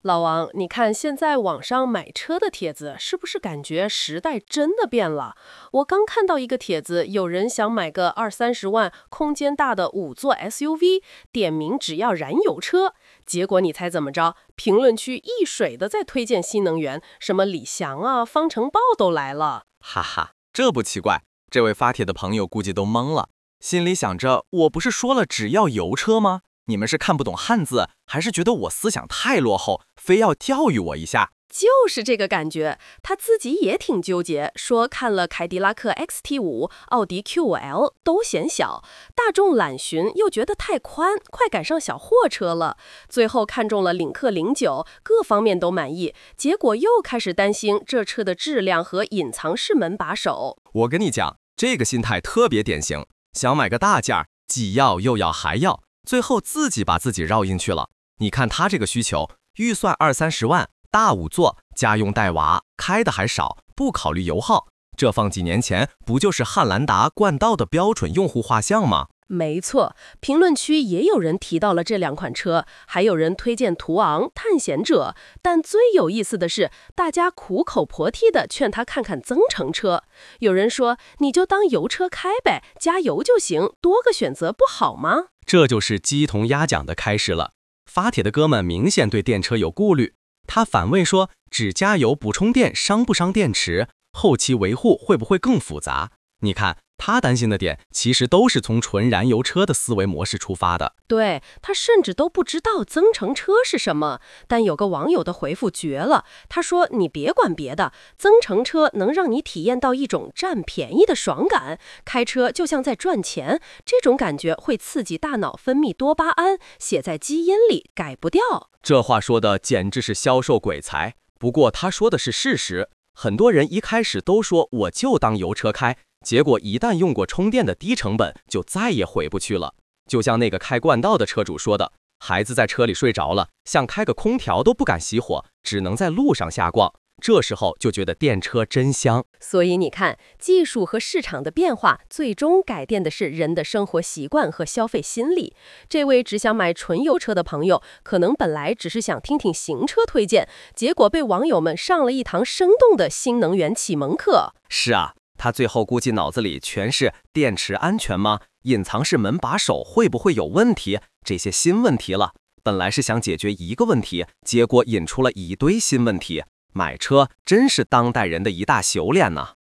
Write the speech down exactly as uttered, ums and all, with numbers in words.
老王，你看现在网上买车的帖子，是不是感觉时代真的变了？我刚看到一个帖子，有人想买个二三十万、空间大的五座 S U V，点名只要燃油车。结果你猜怎么着？评论区一水的在推荐新能源，什么理想啊、方程豹都来了。 哈哈，这不奇怪，这位发帖的朋友估计都懵了，心里想着，我不是说了只要油车吗？你们是看不懂汉字，还是觉得我思想太落后，非要教育我一下？ 就是这个感觉，他自己也挺纠结，说看了凯迪拉克 X T 五、奥迪 Q 五 L 都嫌小，大众揽巡又觉得太宽，快赶上小货车了。最后看中了领克零九，各方面都满意，结果又开始担心这车的质量和隐藏式门把手。 我跟你讲，这个心态特别典型，想买个大件儿，既要又要还要，最后自己把自己绕进去了。你看他这个需求，预算二三十万。大五座，家用带娃，开的还少，不考虑油耗，这放几年前不就是汉兰达冠道的标准用户画像吗？ 没错，评论区也有人提到了这两款车，还有人推荐途昂、探险者，但最有意思的是，大家苦口婆心地劝他看看增程车。有人说，你就当油车开呗，加油就行，多个选择不好吗？ 这就是鸡同鸭讲的开始了。发帖的哥们明显对电车有顾虑。他反问说，只加油不充电伤不伤电池？后期维护会不会更复杂？你看，他担心的点其实都是从纯燃油车的思维模式出发的。 对，他甚至都不知道增程车是什么。但有个网友的回复绝了，他说你别管别的，增程车能让你体验到一种占便宜的爽感，开车就像在赚钱，这种感觉会刺激大脑分泌多巴胺，写在基因里改不掉。 这话说的简直是销售鬼才，不过他说的是事实。很多人一开始都说我就当油车开，结果一旦用过充电的低成本，就再也回不去了。就像那个开冠道的车主说的，孩子在车里睡着了，想开个空调都不敢熄火，只能在路上瞎逛。这时候就觉得电车真香。 所以你看，技术和市场的变化，最终改变的是人的生活习惯和消费心理。这位只想买纯油车的朋友，可能本来只是想听听行车推荐，结果被网友们上了一堂生动的新能源启蒙课。 是啊，他最后估计脑子里全是电池安全吗？隐藏式门把手会不会有问题？这些新问题了。本来是想解决一个问题，结果引出了一堆新问题。买车真是当代人的一大修炼呢。